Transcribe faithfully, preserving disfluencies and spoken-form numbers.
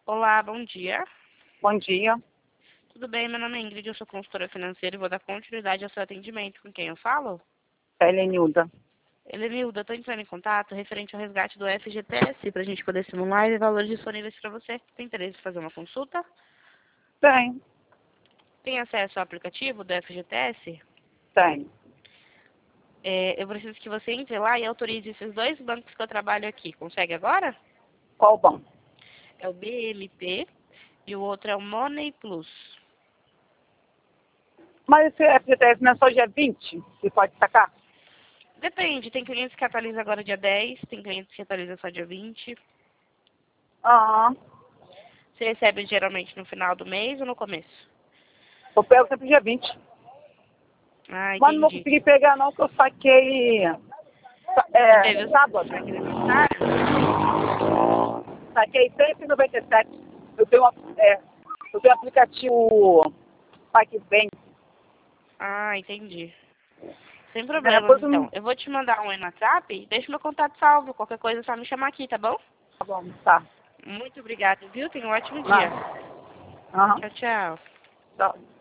Olá, bom dia. Bom dia. Tudo bem? Meu nome é Ingrid, eu sou consultora financeira e vou dar continuidade ao seu atendimento. Com quem eu falo? Helenilda. Helenilda, estou entrando em contato referente ao resgate do F G T S para a gente poder simular e ver valores disponíveis para você. Tem interesse em fazer uma consulta? Tem, Tem acesso ao aplicativo do F G T S? tem. É, eu preciso que você entre lá e autorize esses dois bancos que eu trabalho aqui. Consegue agora? Qual banco? É o B M P e o outro é o Money Plus. Mas esse F G T S não é só dia vinte que pode sacar? Depende, tem clientes que atualizam agora dia dez, tem clientes que atualizam só dia vinte. Aham. Você recebe geralmente no final do mês ou no começo? Eu pego sempre dia vinte. Ah, Mas não vou entendi. conseguir pegar não, que eu saquei Você teve é, o sábado. saque aniversário? Saquei cento e noventa e sete. Eu tenho, uma- é, eu tenho um aplicativo PagBank. Ah, entendi. Sem É, problemas, depois eu não... então. Eu vou te mandar um no WhatsApp, deixa meu contato salvo. Qualquer coisa é só me chamar aqui, tá bom? Tá bom, tá. Muito obrigada, viu? Tenha um ótimo dia. Não. Aham. Tchau, tchau. Tchau.